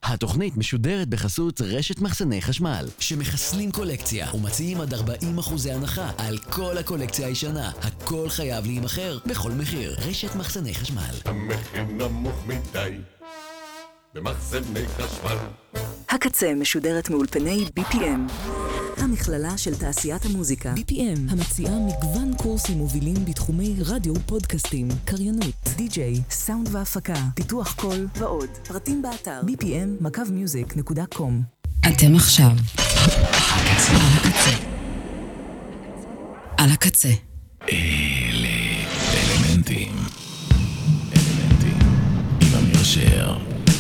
התוכנית משודרת בחסות רשת מחסני חשמל, שמחסלים קולקציה ומציעים עד 40% הנחה על כל הקולקציה הישנה. הכל חייב להימחר בכל מחיר. רשת מחסני חשמל. המחיר נמוך מדי במחסני חשמל. הקצה משודרת מאולפני BPM, המכללה של תעשיית המוזיקה. BPM, המציעה מגוון קורסים מובילים בתחומי רדיו, פודקאסטים, קריינות, די-ג'יי, סאונד והפקה, פיתוח קול ועוד. פרטים באתר bpm.music.com. אתם עכשיו על הקצה. על הקצה. אלה אלמנטים עם אמיר שר.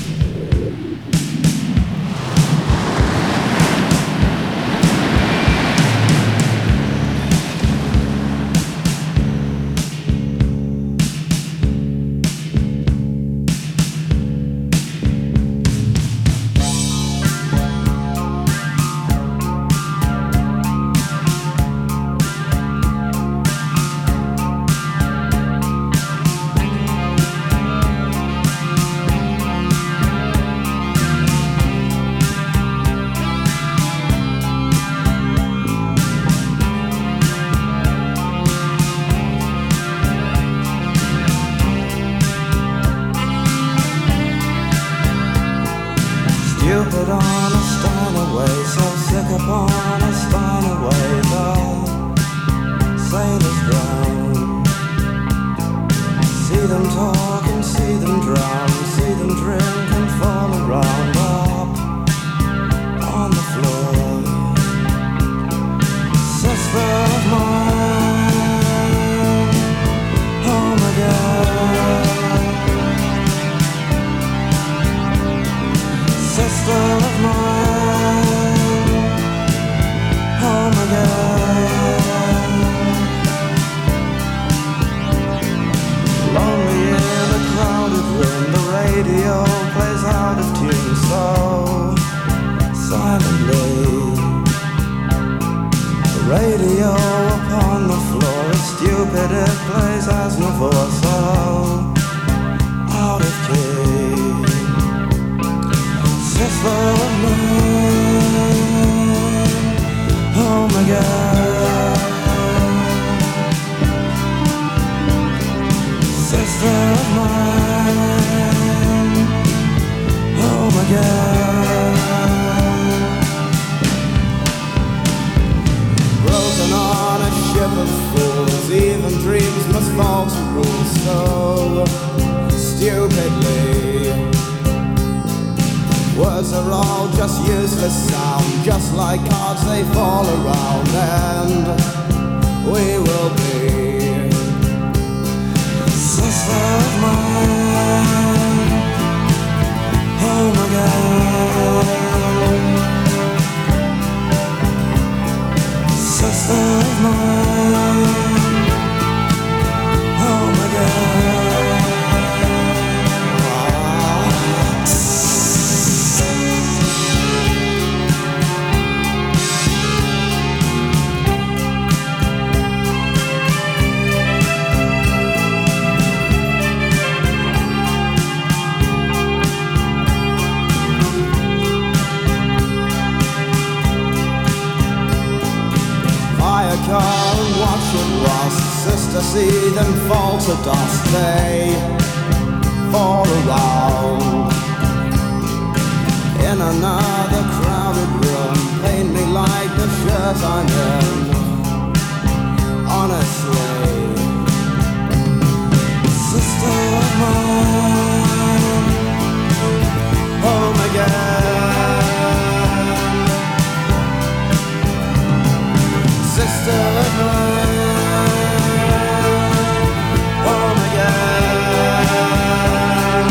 Stupid on a Steiner way, so sick upon a Steiner way, the sailors drown. See them talk and see them drown, see them drink and fall around up on the floor. Sister of mine, oh my God. Sister of mine, oh my God. Lonely in a crowded room, the radio plays out of tune so silently. The radio upon the floor is stupid, it plays as before, so out of key. Sister of mine, oh my God. Sister of mine, oh my God. Broken on a ship of fools, even dreams must fall to rules so stupidly. Words are all just useless sound, just like cards they fall around, and we will be. Sister of mine, oh my God. Sister of mine, oh my God. Car and watch it rust. Sister, see them fall to dust. They fall around. In another crowded room, paint me like the shirt I'm in. Honestly, sister of mine, oh my God. Sister of mine, oh my God.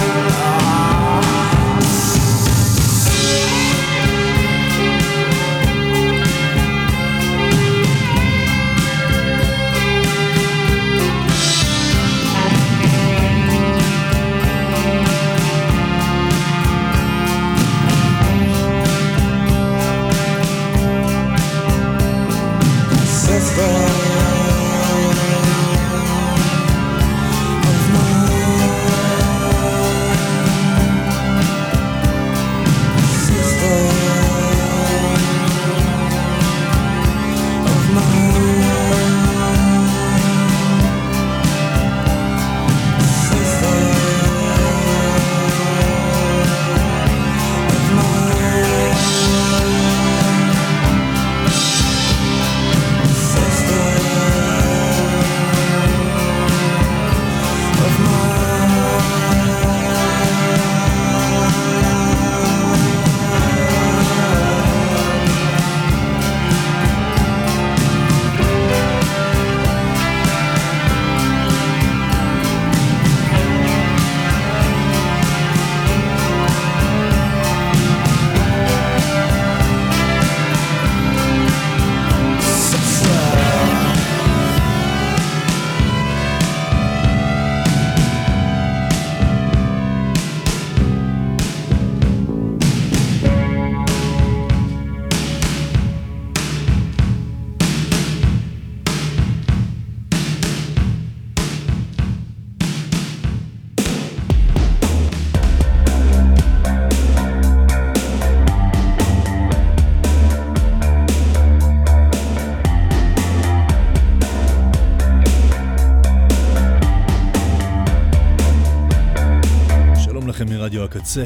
הקצה,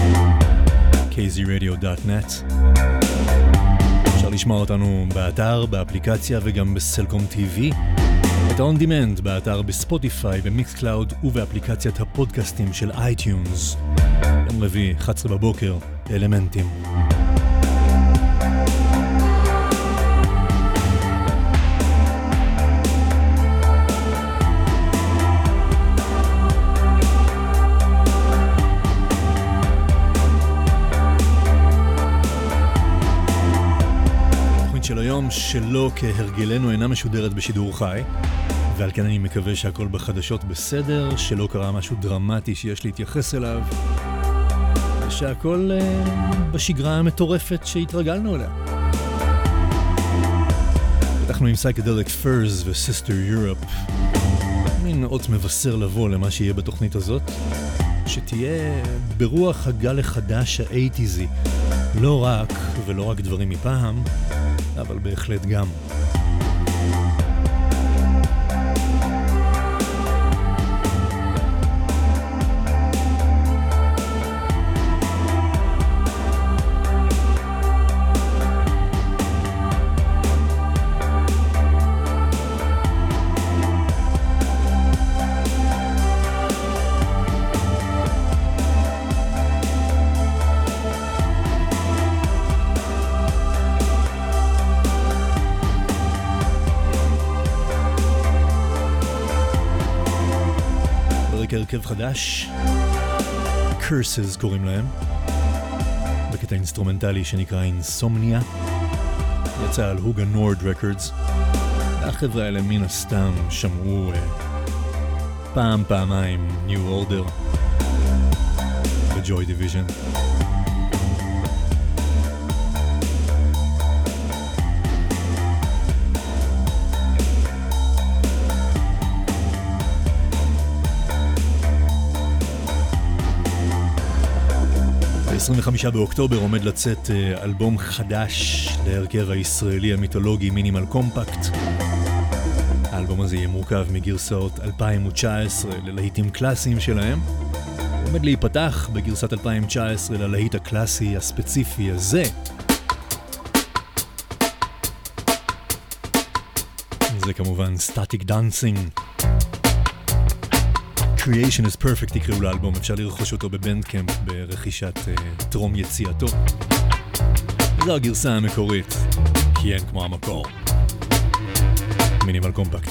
kzradio.net. אפשר לשמוע אותנו באתר, באפליקציה וגם בסלקום TV. את ה-On Demand באתר בספוטיפיי, במיקס קלאוד ובאפליקציית הפודקאסטים של iTunes. יום רביעי, 11 בבוקר, אלמנטים. של היום שלא כהרגלנו אינה משודרת בשידור חי, ועל כן אני מקווה שהכל בחדשות בסדר, שלא קרה משהו דרמטי שיש להתייחס אליו, ושהכל בשגרה המטורפת שהתרגלנו אליה. פתחנו עם Psychedelic Furs ו-Sister Europe, מין אות מבשר לבוא למה שיהיה בתוכנית הזאת, שתהיה ברוח הגל החדש ה-80s, לא רק ולא רק דברים מפעם, אבל בהחלט גם. הרכב חדש, Curses קוראים להם, בקטע אינסטרומנטלי שנקרא אינסומניה, יצא על הוגה נורד רקורדס. החבר'ה האלה מן הסתם שמעו פעמיים New Order ו-Joy Division. ב-25 באוקטובר עומד לצאת אלבום חדש להרכב הישראלי המיתולוגי מינימל קומפקט. האלבום הזה יהיה מורכב מגרסאות 2019 ללהיטים קלאסיים שלהם. הוא עומד להיפתח בגרסת 2019 ללהיט הקלאסי הספציפי הזה. זה כמובן Static Dancing. Creation is Perfect תקראו לאלבום, אפשר לרכוש אותו בבנדקאמפ ברכישת טרום יציאתו. זו הגרסה המקורית, כי אין כמו המקור. מינימל קומפקט.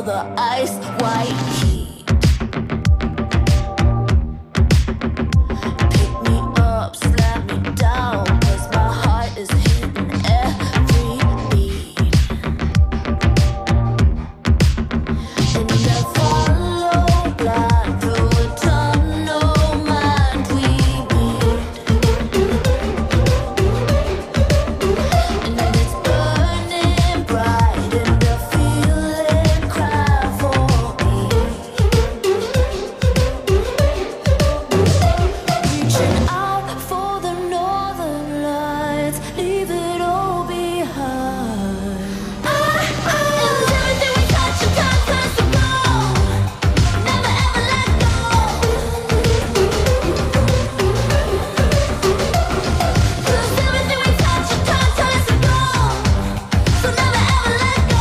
the ice white heat. Pick me up, slap me down, 'cause my heart is hitting every beat. And I follow blind through a tunnel mind we meet. And it's burning bright and I feel it cry for me. Reaching out for the northern lights, leave it all behind. Everything we touch and time turns to gold. Never ever let go. 'Cause everything we touch and time turns to gold. So never ever let go.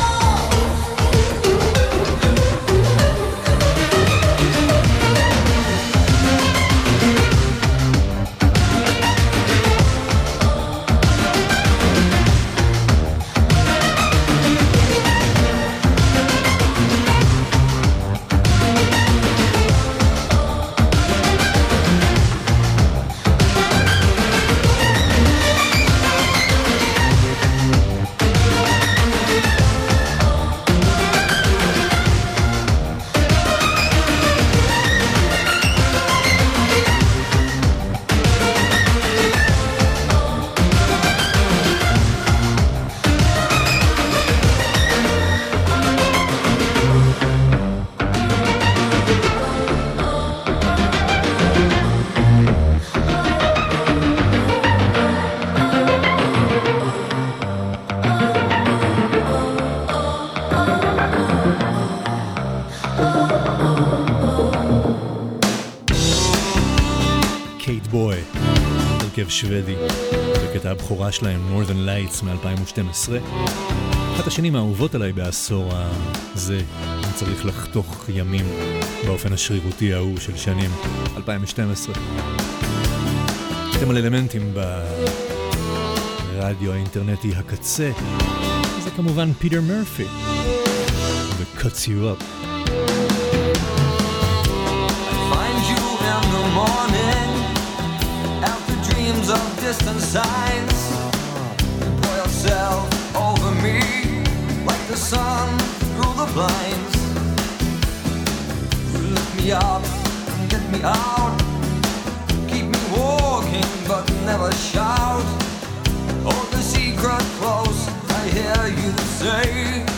קייט בוי, הרכב שוודי, בקטע הבכורה שלהם Northern Lights מ-2012. אחת השנים האהובות עליי בעשור הזה, אני צריך לחתוך ימים באופן השרירותי ההוא של שנים 2012. אתם על אלמנטים ברדיו האינטרנטי הקצה, זה כמובן פיטר מרפי, ו-Cuts You Up. Find you in the morning after dreams of distant signs. You pour yourself over me like the sun through the blinds. You lift me up and get me out, keep me walking but never shout. Hold the secret close, I hear you say.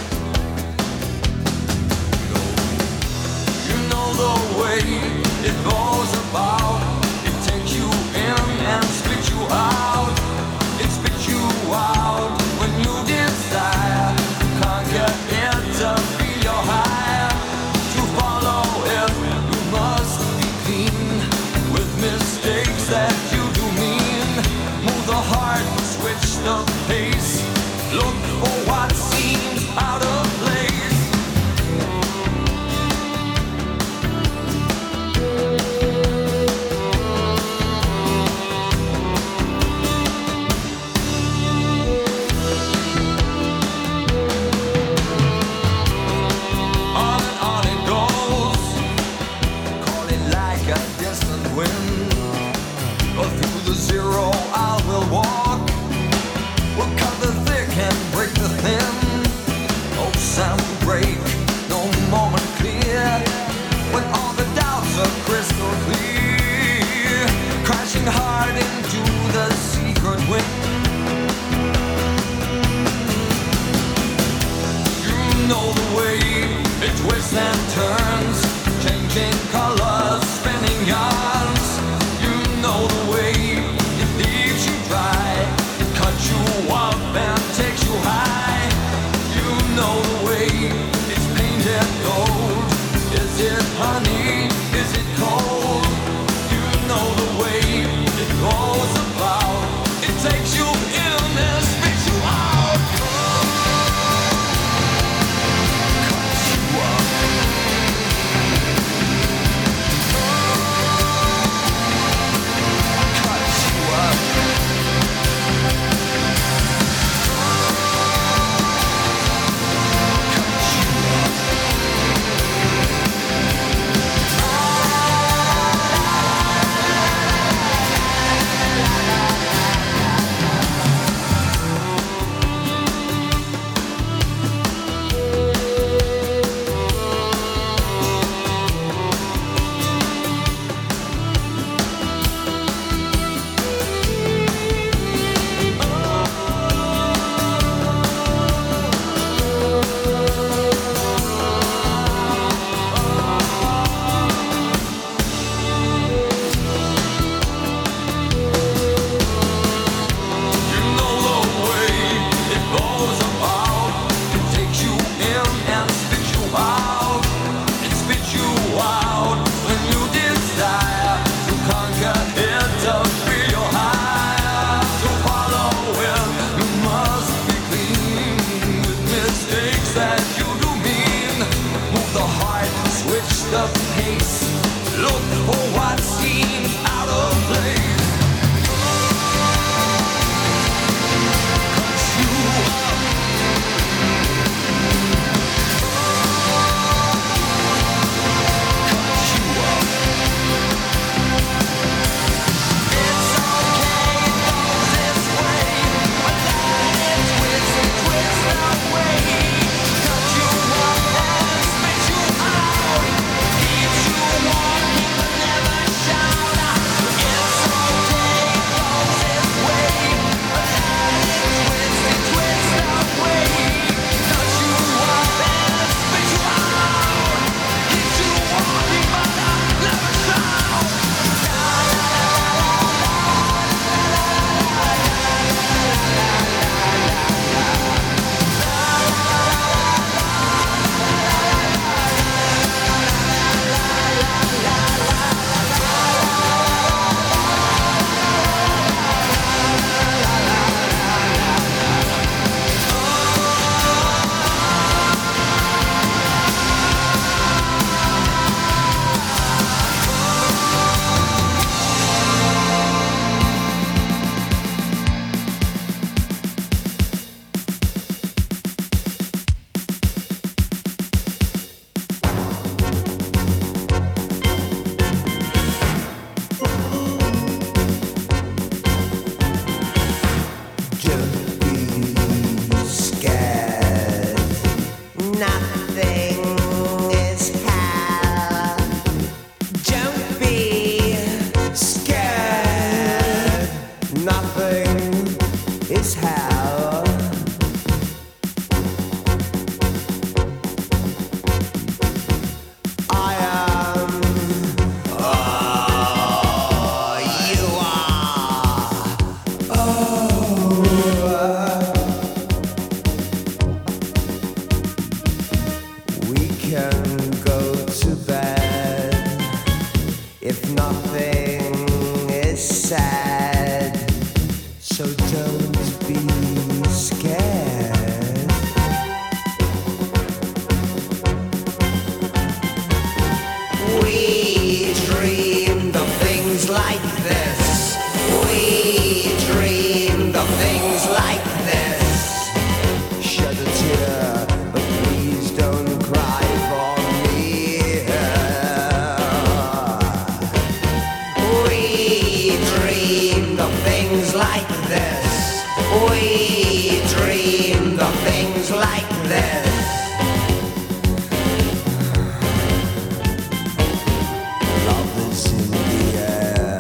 You know the way it goes about. It takes you in and spits you out. It spits you out when you desire. Can't get it to feel your high. To follow it, you must be clean with mistakes that you do mean. Move the heart, switch the pace. Look for what seems out of place. On it goes, call it like a distant wind. But through the zero I will walk. We'll cut the thick and break be scared. Nothing is hell. Don't be scared. Nothing is hell. I am. Oh, you are. Oh. We can go to bed if nothing is said. So don't be scared. We dreamed of things like this. We dreamed of things like this. Shed a tear, but please don't cry for me. We dreamed of things like this. We dreamed of things like this. Love is in the air,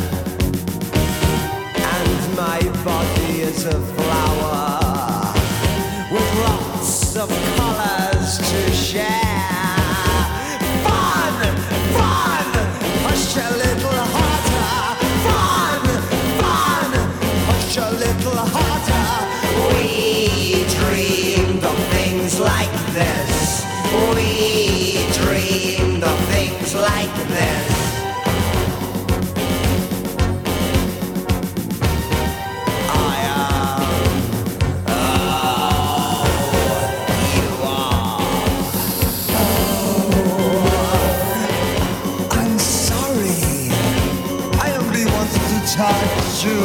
and my body is a flower with lots of colors to share. Fun, fun, push a little harder. Fun, fun, push a little harder. We dreamed of things like this. We dreamed of things like this. I am. Oh, you are. Oh, I'm sorry. I only wanted to touch you.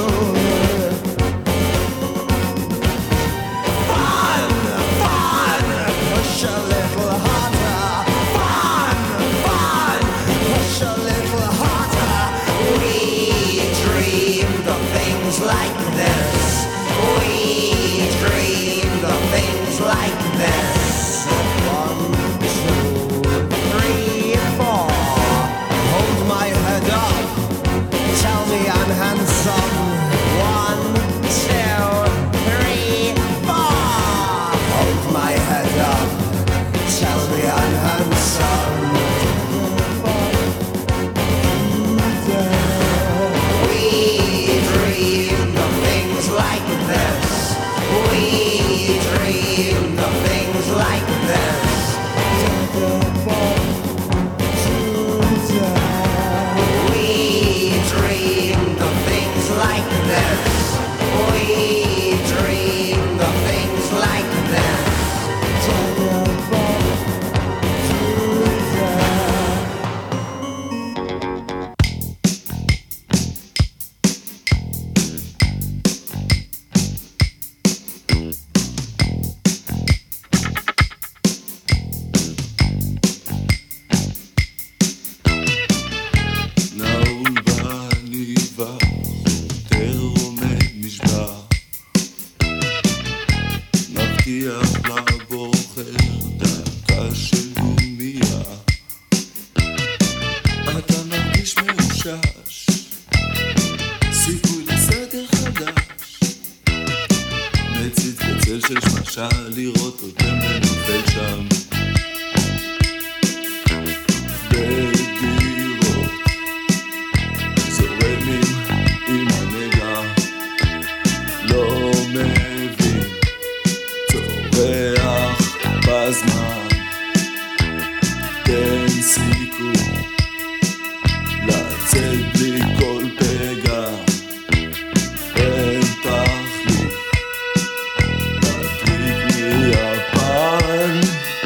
Fun, fun, push a little harder. Fun, fun, push a little harder. We dreamed of things like this. We dreamed of things like this. 1, 2, 3, 4. Hold my head up. Tell me I'm handsome. 1, 2, 3, 4. Hold my head up. Tell me I'm handsome. We dreamed of things like this. We dreamed of things like this. We dreamed of things like this. We dreamed of things like this. נעול בעניבה, יותר עומד נשבע, מבטיח לבוחר דקה של גומיה. אתה מרגיש מאושש, סיכוי לסדר חדש, מצית בצל של שמשה, לראות אותם ונופל שם. בדירות זורמים עם הנגע, לא מבין, צורח בזמן. תן סיכוי לצאת בלי כל פגע, אין תחליף להדליק מיפן.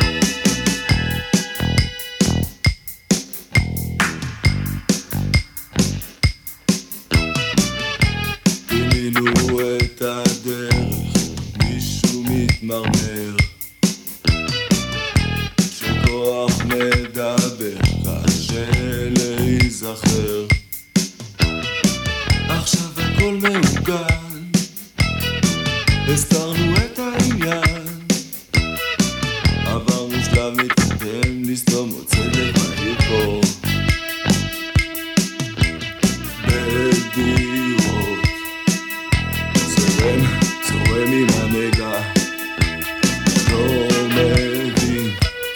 פינינו את הדרך, מישהו מתמרמר, שכוח מדבר, קשה להיזכר. עכשיו הכל מעוגן, הסתרנו את העניין, עברנו שלב מתקדם, לסתום עוד צדק מהיר פה בדירות, זורם עם הנגע, לא מבין,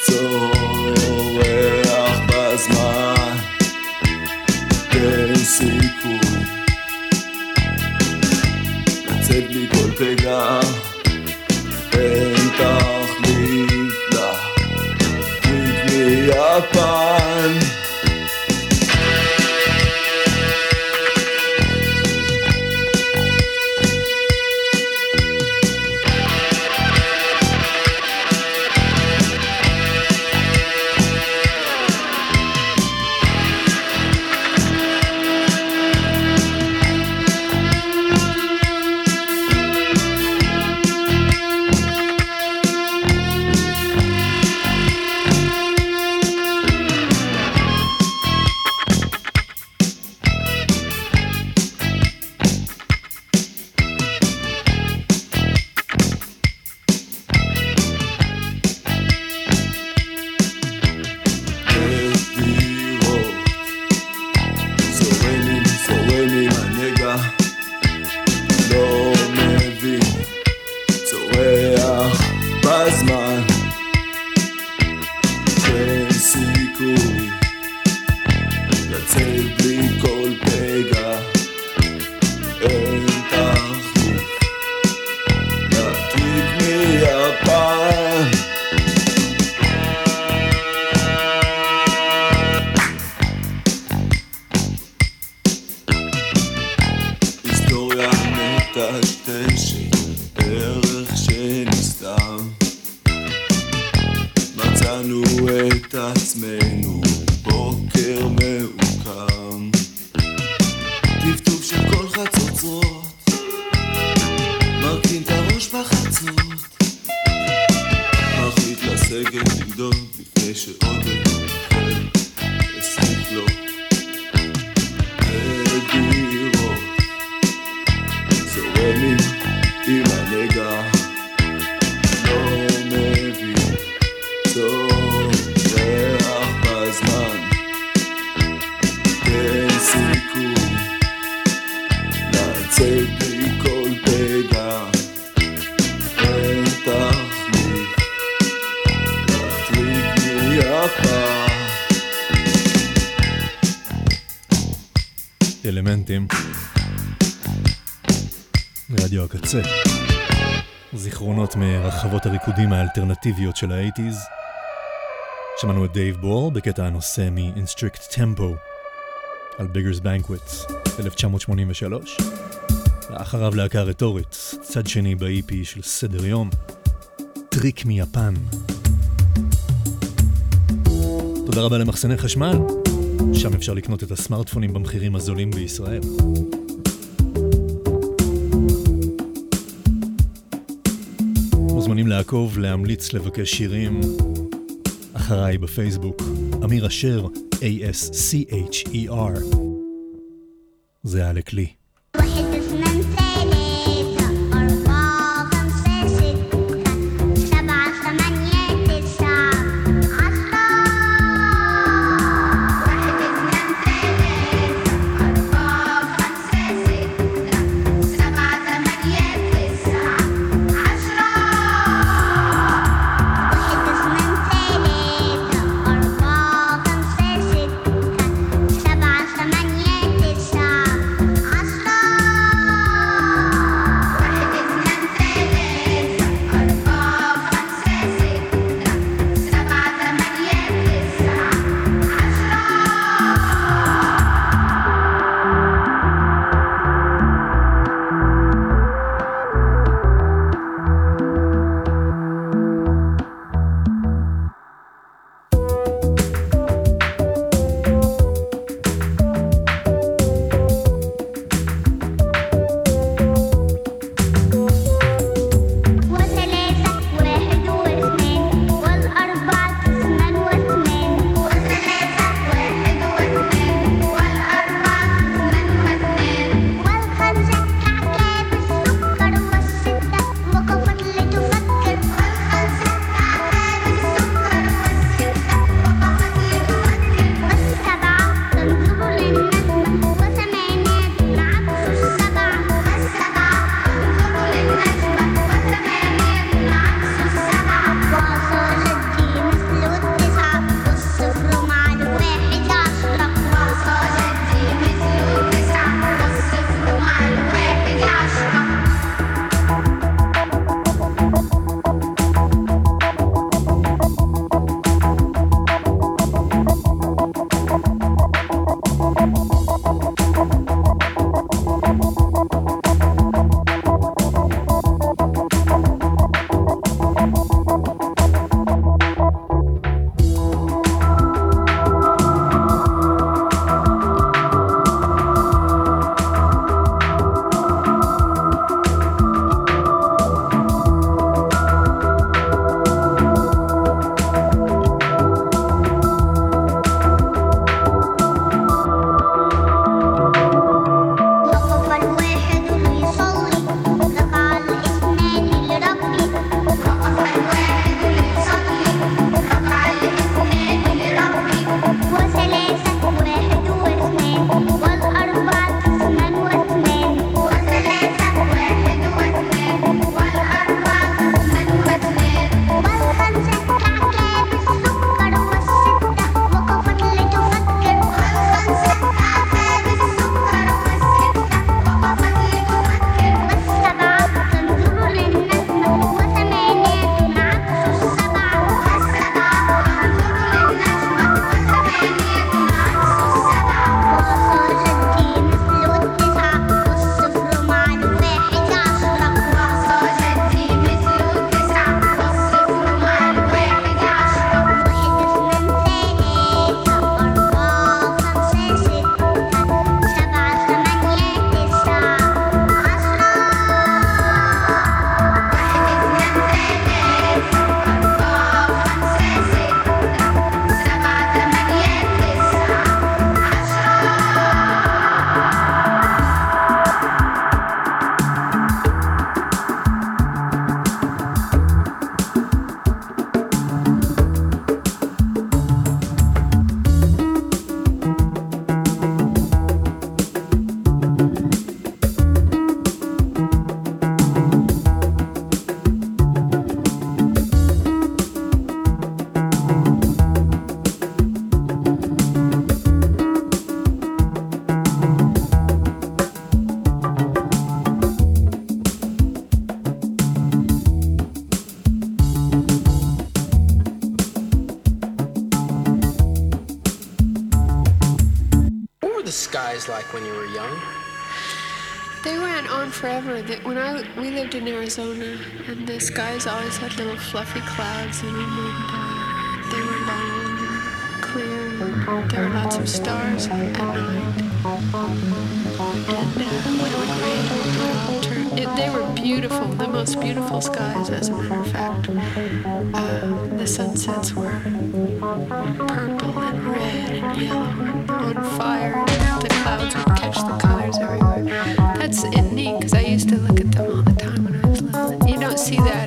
צורח בזמן, אין סיכוי לצאת בלי כל פגע, אין תחליף לה, תקני יפן. אלמנטים, רדיו הקצה, זיכרונות מרחבות הריקודים האלטרנטיביות של ה-80s. שמענו את דייב בור בקטע הנושא מ-In-Strict Tempo על Beggars Banquet 1983, לאחריו להקה רטורית, צד שני ב-EP של סדר יום, טריק מיפן. תודה רבה למחסני חשמל, שם אפשר לקנות את הסמארטפונים במחירים הזולים בישראל. מוזמנים לעקוב, להמליץ, לבקש שירים. אחריי בפייסבוק, אמיר אשר, ASCHER. זה עלק לי. عشرة skies like when you were young? They went on forever. We lived in Arizona, and the skies always had little fluffy clouds in them, and they were long and clear, and there were lots of stars at night. And when it would rain, it would all turn. They were beautiful, the most beautiful skies, as a matter of fact. The sunsets were purple and red and yellow and on fire, and the clouds would catch the colors everywhere. That's neat, because I used to look at them all the time when I was little. You don't see that.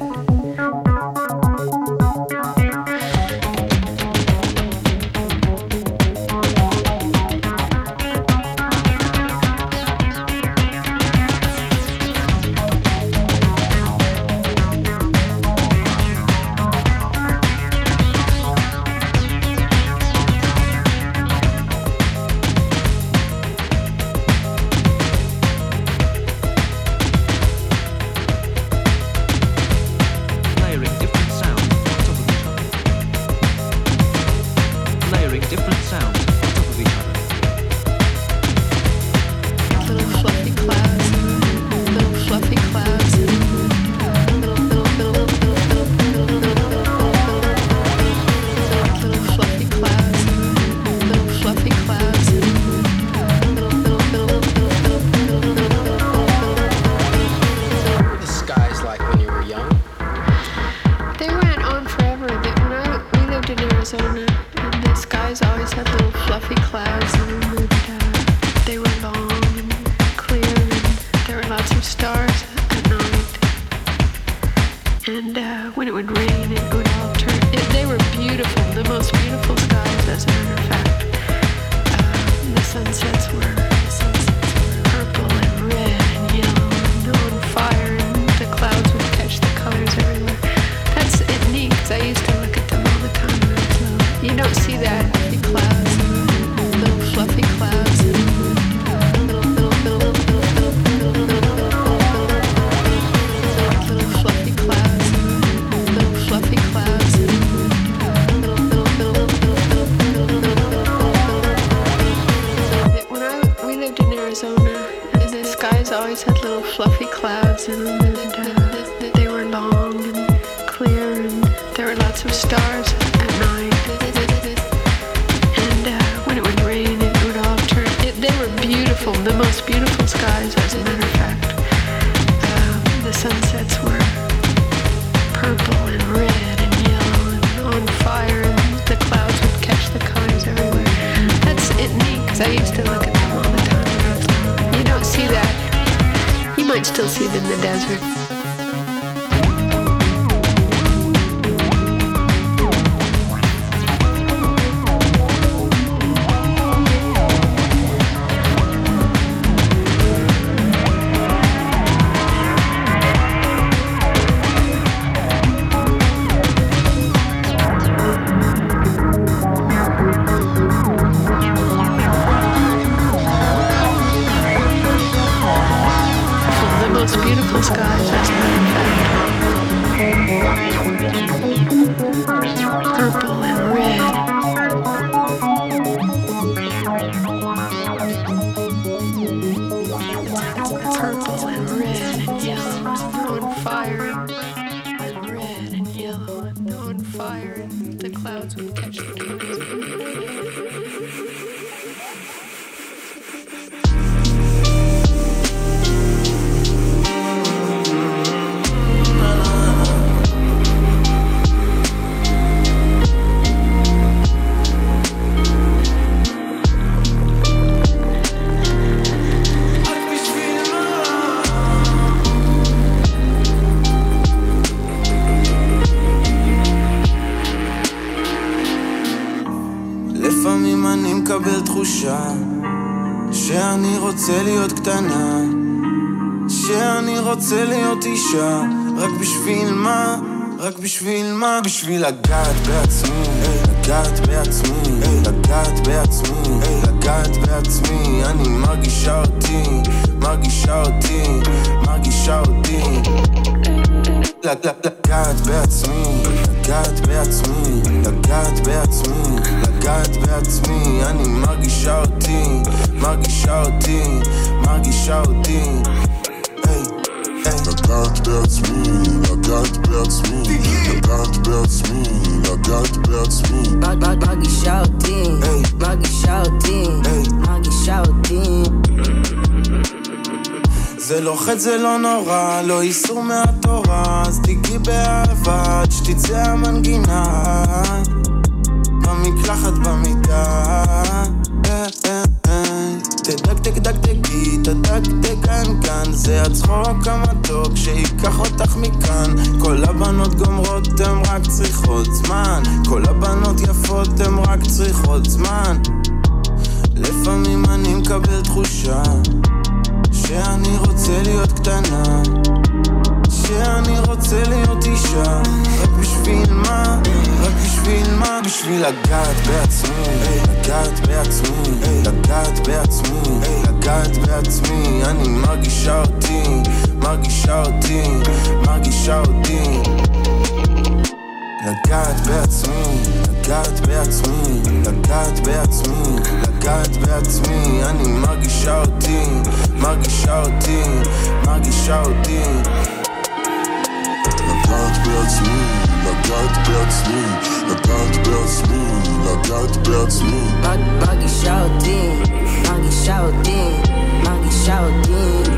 שאני רוצה להיות קטנה, שאני רוצה להיות אישה. רק בשביל מה? רק בשביל מה? בשביל לגעת בעצמי, לגעת בעצמי, לגעת בעצמי, לגעת בעצמי. אני מרגישה אותי, מרגישה אותי, מרגישה אותי. לגעת בעצמי, לגעת בעצמי, לגעת בעצמי, לגעת בעצמי, אני מרגישה אותי, מרגישה אותי, מרגישה אותי. לגעת בעצמי, לגעת בעצמי, לגעת בעצמי, לגעת בעצמי, מרגישה אותי, מרגישה אותי, מרגישה אותי. זה לא חטא, זה לא נורא, לא איסור מהתורה, אז תיגעי באהבה עד שתצא המנגינה במקלחת במיטה. תדק דקדקי, תדק כאן, זה הצחוק המתוק שיקח אותך מכאן. כל הבנות גומרות, הן רק צריכות זמן, כל הבנות יפות, הן רק צריכות זמן. לפעמים אני מקבל תחושה שאני רוצה להיות קטנה, שאני רוצה להיות אישה. רק בשביל מה? רק בשביל מה? בשביל לגעת בעצמי, לגעת בעצמי, לגעת בעצמי, לגעת בעצמי. אני מרגישה אותי, מרגישה אותי, מרגישה אותי. לגעת בעצמי, לגעת בעצמי, לגעת בעצמי, לגעת בעצמי. אני מרגישה אותי, מרגישה אותי, מרגישה אותי. לגעת בעצמי, לגעת בעצמי, לגעת בעצמי, לגעת בעצמי. מרגישה אותי, מרגישה אותי, מרגישה אותי.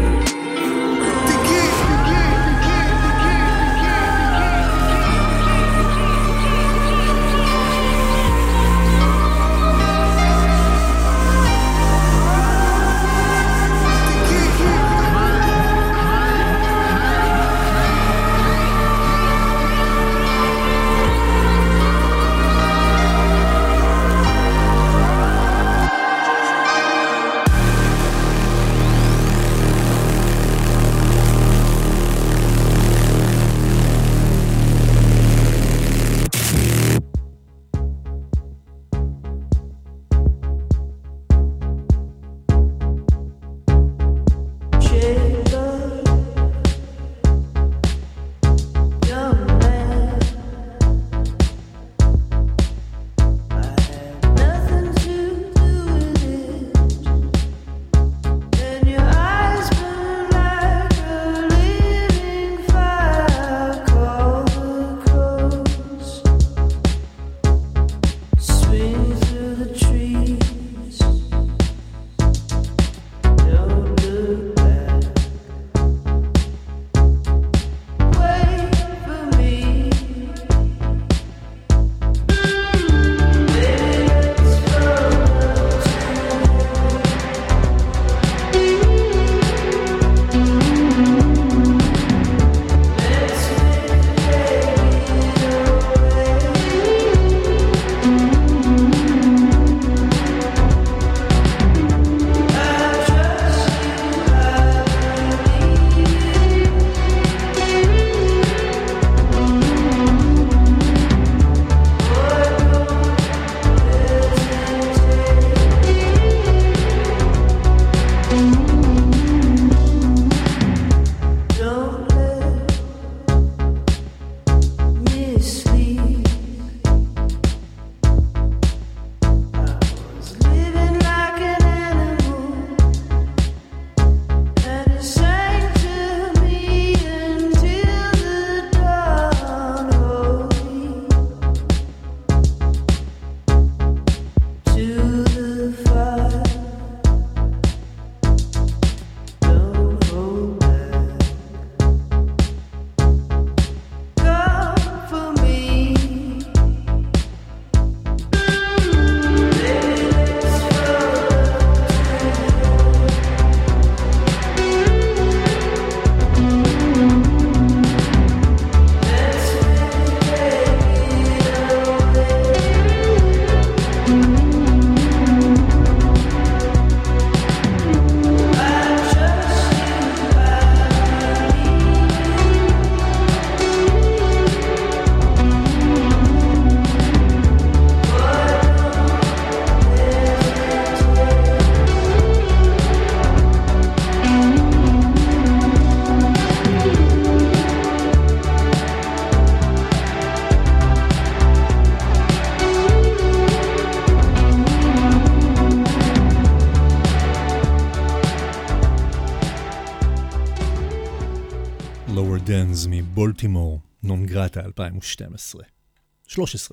Bands מבולטימור, נון גרטה 2012. 13.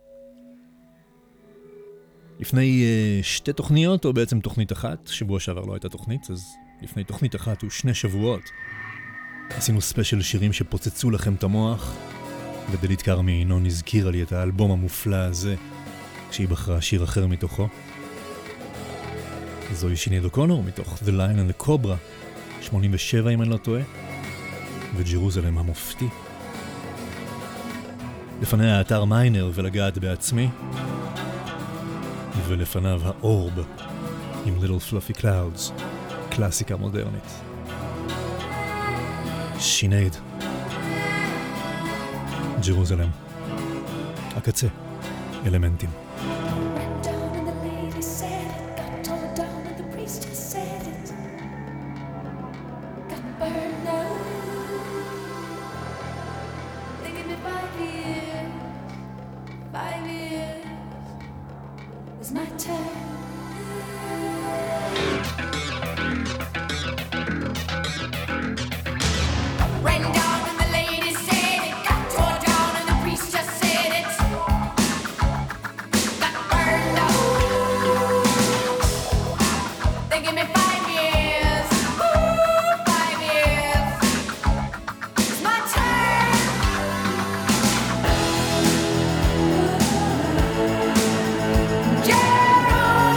לפני שתי תוכניות, או בעצם תוכנית אחת, שבוע שעבר לא הייתה תוכנית, אז לפני תוכנית אחת ו2 שבועות, עשינו ספיישל שירים שפוצצו לכם את המוח, ודלית קרמי נון הזכירה לי את האלבום המופלא הזה, כשהיא בחרה שיר אחר מתוכו. זוהי שינייד אוקונור מתוך The Lion and the Cobra, 87 אם אני לא טועה, וג'רוזלם המופתי. לפניה האתר מיינר ולגעת בעצמי, ולפניו האורב עם Little Fluffy Clouds, קלאסיקה מודרנית. שינייד, ג'רוזלם, הקצה, אלמנטים. Yeah!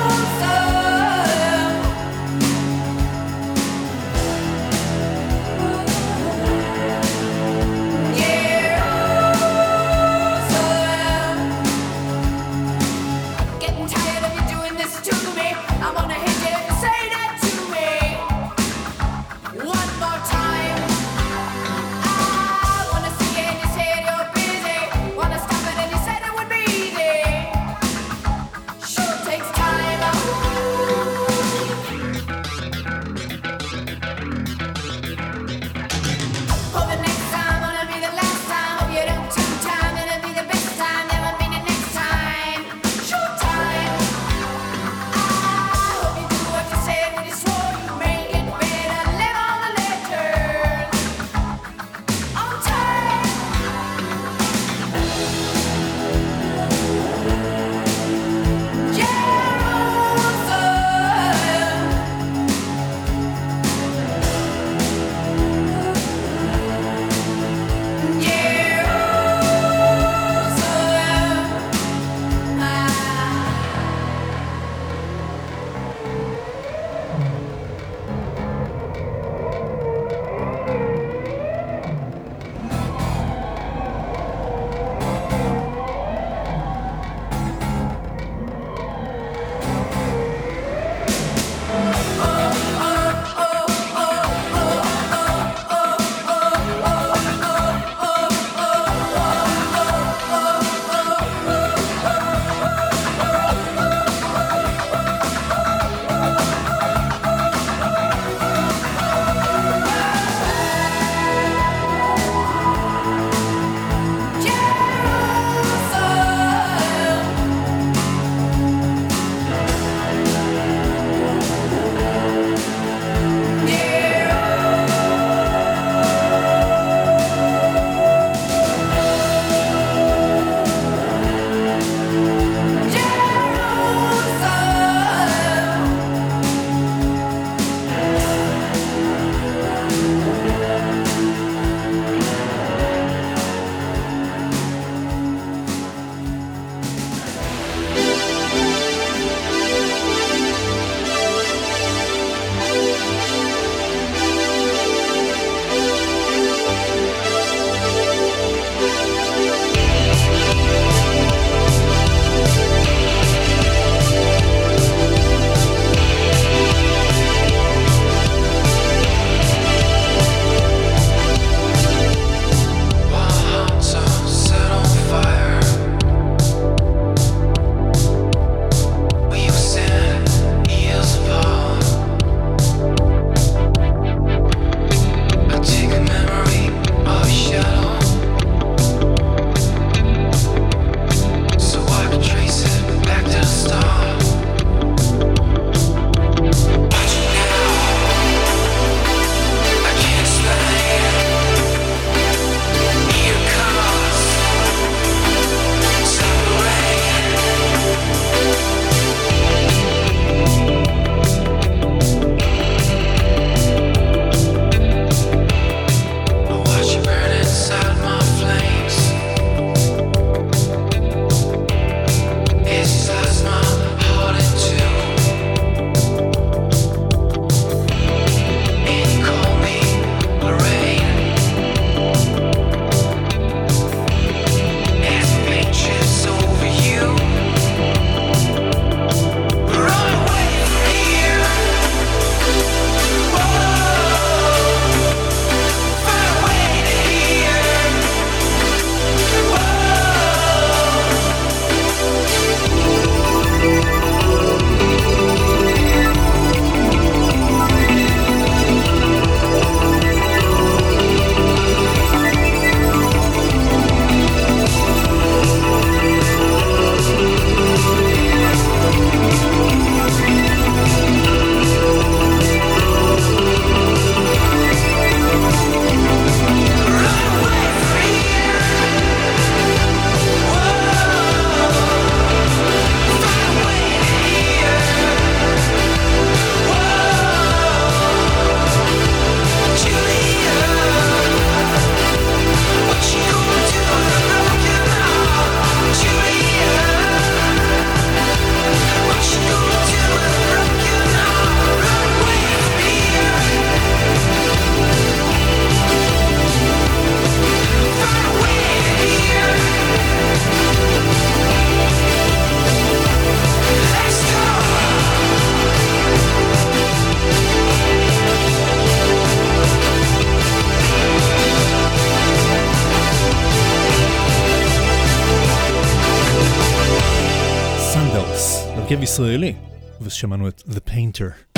הרכב ישראלי, ושמענו את The Painter.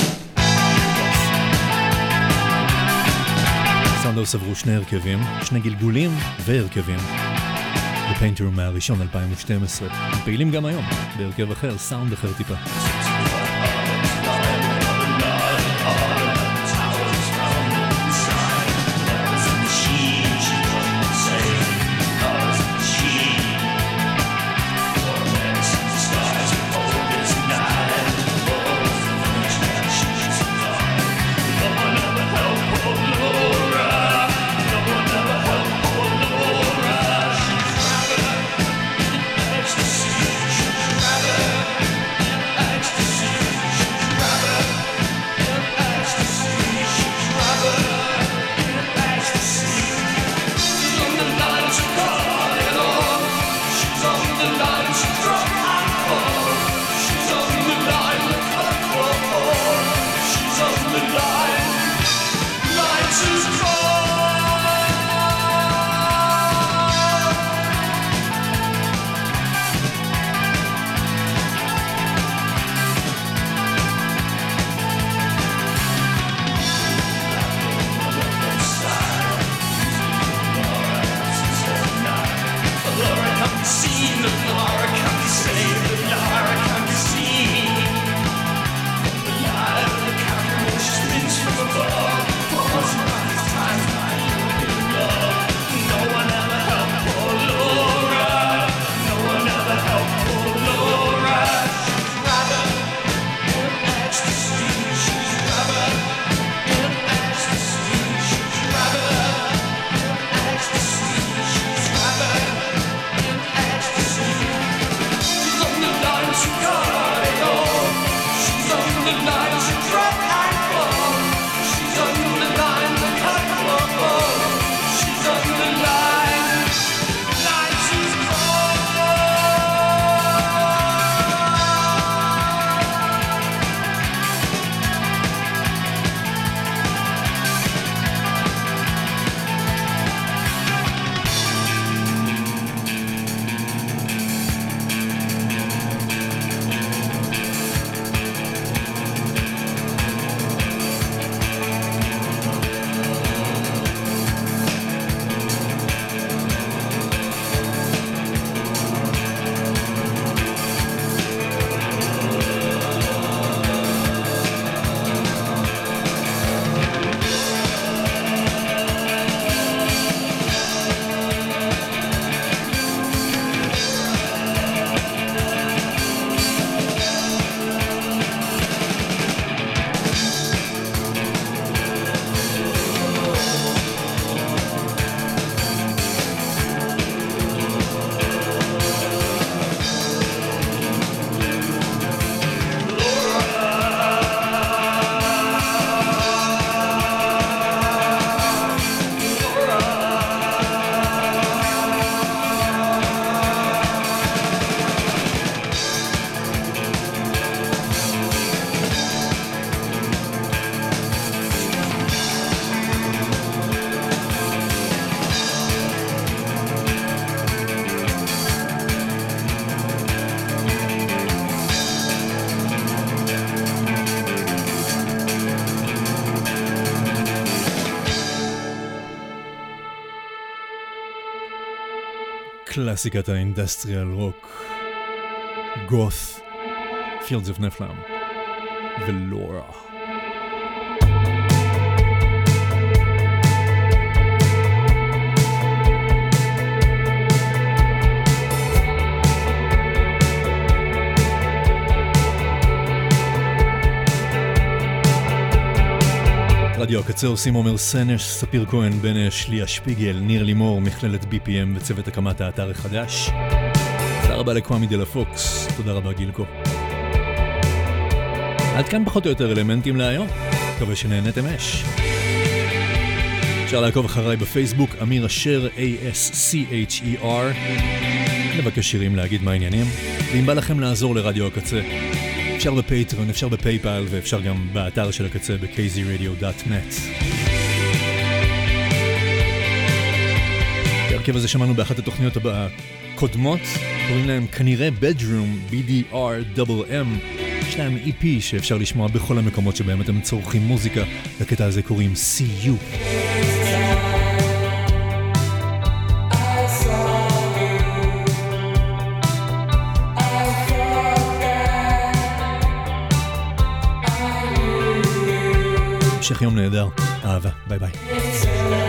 סאונדאו סברו שני הרכבים, שני גלגולים והרכבים. The Painter הוא מהראשון 2012. הם פעילים גם היום, בהרכב אחר, סאונד אחר טיפה. קלאסיקת האינדסטריאל רוק, גות', Fields of Nephilim ולורה. רדיו הקצה עושים עומר סנש, ספיר כהן, בן אש, ליה שפיגל, ניר לימור, מכללת BPM וצוות הקמת האתר החדש. תודה רבה לקוואמי דלה פוקס, תודה רבה גילקו. עד כאן פחות או יותר אלמנטים להיום, מקווה שנהנתם אש. אפשר לעקוב אחריי בפייסבוק, אמיר אשר, ASCHER, לבקש שירים, להגיד מה העניינים, ואם בא לכם לעזור לרדיו הקצה, אפשר בפייטרון, אפשר בפייפל, ואפשר גם באתר של הקצה ב-kzradio.net. ההרכב הזה שמענו באחת התוכניות קודמות, קוראים להם כנראה Bedroom, BDRMM. יש להם EP שאפשר לשמוע בכל המקומות שבהם אתם צורכים מוזיקה. לקטע הזה קוראים See You. המשך יום נהדר, אהבה, ביי ביי.